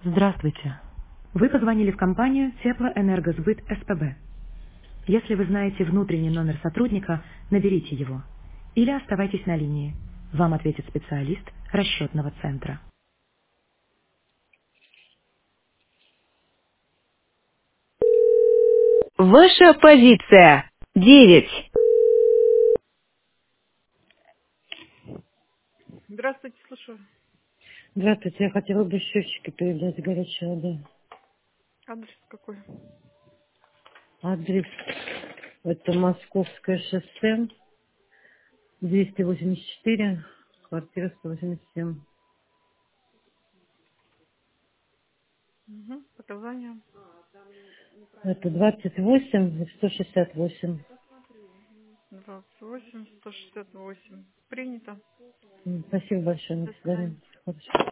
Здравствуйте. Вы позвонили в компанию Теплоэнергосбыт СПБ. Если вы знаете внутренний номер сотрудника, наберите его. Или оставайтесь на линии. Вам ответит специалист расчетного центра. Ваша позиция. 9. Здравствуйте, слушаю. Здравствуйте, я хотела бы счетчики передать горячей воды. Адрес какой? Адрес это Московское шоссе, 284, квартира 187. Угу. Показания. Это 28 и 168. 28, 168. Принято. Спасибо большое, на До свидания. свидания. Хорошо.